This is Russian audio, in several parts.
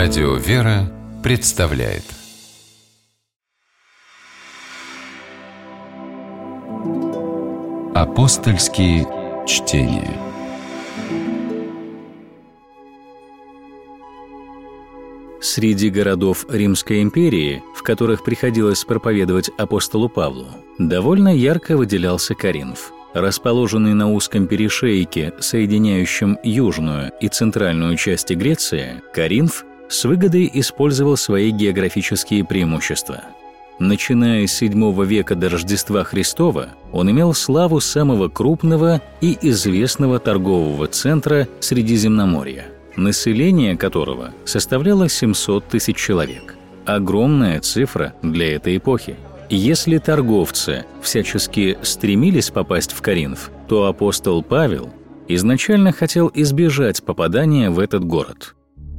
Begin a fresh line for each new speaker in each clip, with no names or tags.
Радио «Вера» представляет Апостольские чтения.
Среди городов Римской империи, в которых приходилось проповедовать апостолу Павлу, довольно ярко выделялся Коринф. Расположенный на узком перешейке, соединяющем южную и центральную части Греции, Коринф с выгодой использовал свои географические преимущества. Начиная с VII века до Рождества Христова, он имел славу самого крупного и известного торгового центра Средиземноморья, население которого составляло 700 тысяч человек. Огромная цифра для этой эпохи. Если торговцы всячески стремились попасть в Коринф, то апостол Павел изначально хотел избежать попадания в этот город.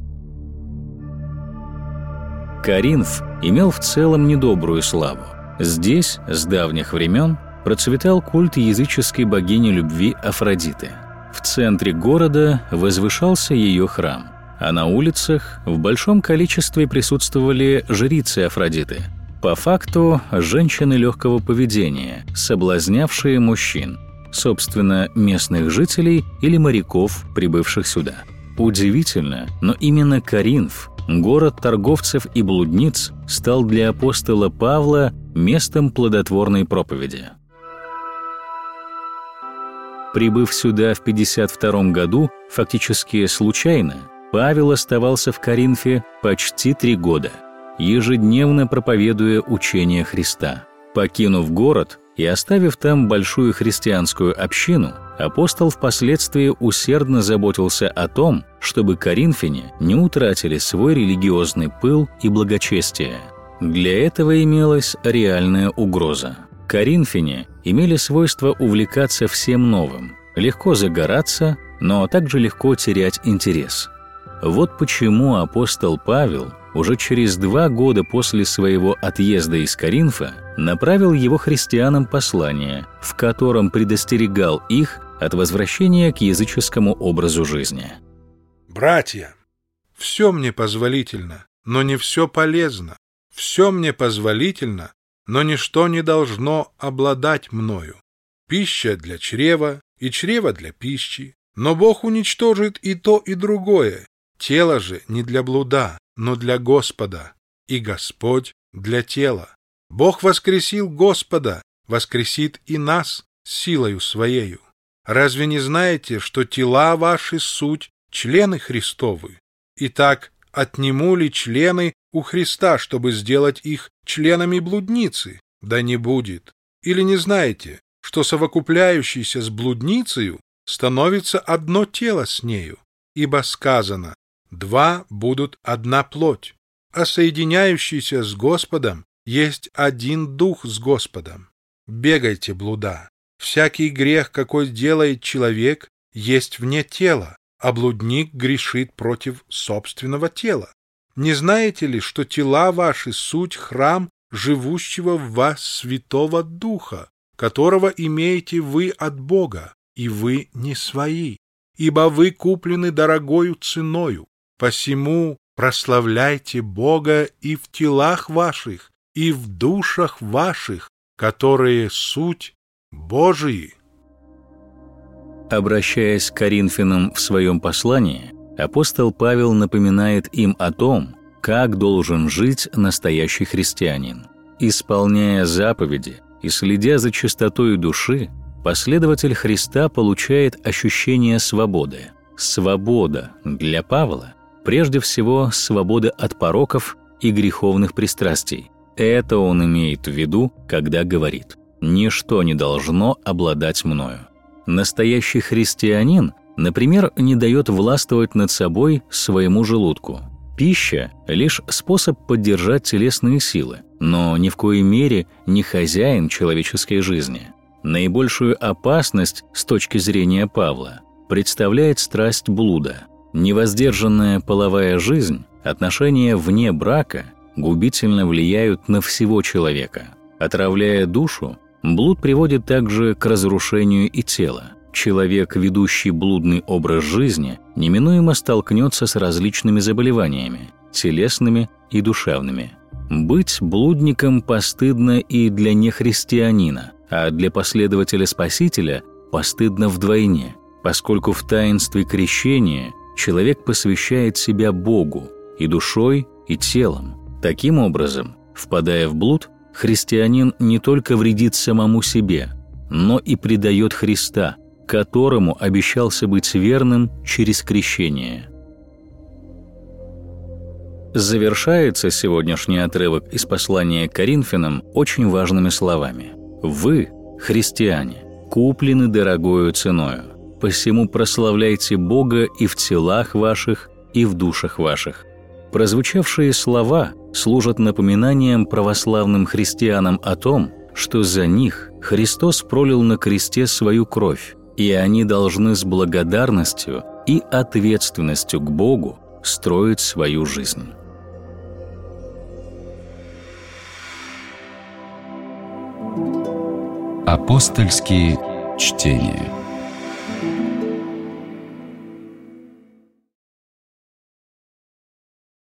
Коринф имел в целом недобрую славу. Здесь с давних времен процветал культ языческой богини любви Афродиты. В центре города возвышался ее храм, а на улицах в большом количестве присутствовали жрицы Афродиты. По факту, женщины легкого поведения, соблазнявшие мужчин, собственно, местных жителей или моряков, прибывших сюда. Удивительно, но именно Коринф, город торговцев и блудниц, стал для апостола Павла местом плодотворной проповеди. Прибыв сюда в 52 году, фактически случайно, Павел оставался в Коринфе почти 3 года, ежедневно проповедуя учение Христа. Покинув город и оставив там большую христианскую общину, апостол впоследствии усердно заботился о том, чтобы коринфяне не утратили свой религиозный пыл и благочестие. Для этого имелась реальная угроза. Коринфяне имели свойство увлекаться всем новым, легко загораться, но также легко терять интерес. Вот почему апостол Павел уже через 2 года после своего отъезда из Коринфа направил его христианам послание, в котором предостерегал их от возвращения к языческому образу жизни.
«Братья, все мне позволительно, но не все полезно. Все мне позволительно, но ничто не должно обладать мною. Пища для чрева и чрево для пищи, но Бог уничтожит и то, и другое. Тело же не для блуда, но для Господа, и Господь для тела. Бог воскресил Господа, воскресит и нас силою Своею. Разве не знаете, что тела ваши суть члены Христовы? Итак, отниму ли члены у Христа, чтобы сделать их членами блудницы? Да не будет. Или не знаете, что совокупляющийся с блудницею становится одно тело с нею? Ибо сказано: 2 будут одна плоть, а соединяющийся с Господом есть один дух с Господом. Бегайте, блуда. Всякий грех, какой делает человек, есть вне тела, а блудник грешит против собственного тела. Не знаете ли, что тела ваши суть храм живущего в вас Святого Духа, которого имеете вы от Бога, и вы не свои, ибо вы куплены дорогою ценою. Посему прославляйте Бога и в телах ваших, и в душах ваших, которые суть Божии».
Обращаясь к коринфянам в своем послании, апостол Павел напоминает им о том, как должен жить настоящий христианин. Исполняя заповеди и следя за чистотой души, последователь Христа получает ощущение свободы. Свобода для Павла – прежде всего, свобода от пороков и греховных пристрастий. Это он имеет в виду, когда говорит: «Ничто не должно обладать мною». Настоящий христианин, например, не дает властвовать над собой своему желудку. Пища – лишь способ поддержать телесные силы, но ни в коей мере не хозяин человеческой жизни. Наибольшую опасность с точки зрения Павла представляет страсть блуда. Невоздержанная половая жизнь, отношения вне брака губительно влияют на всего человека. Отравляя душу, блуд приводит также к разрушению и тела. Человек, ведущий блудный образ жизни, неминуемо столкнется с различными заболеваниями, телесными и душевными. Быть блудником постыдно и для нехристианина, а для последователя Спасителя постыдно вдвойне, поскольку в таинстве крещения человек посвящает себя Богу и душой, и телом. Таким образом, впадая в блуд, христианин не только вредит самому себе, но и предает Христа, которому обещался быть верным через крещение. Завершается сегодняшний отрывок из послания к Коринфянам очень важными словами. «Вы, христиане, куплены дорогою ценою, посему прославляйте Бога и в телах ваших, и в душах ваших». Прозвучавшие слова служат напоминанием православным христианам о том, что за них Христос пролил на кресте свою кровь, и они должны с благодарностью и ответственностью к Богу строить свою жизнь.
Апостольские чтения.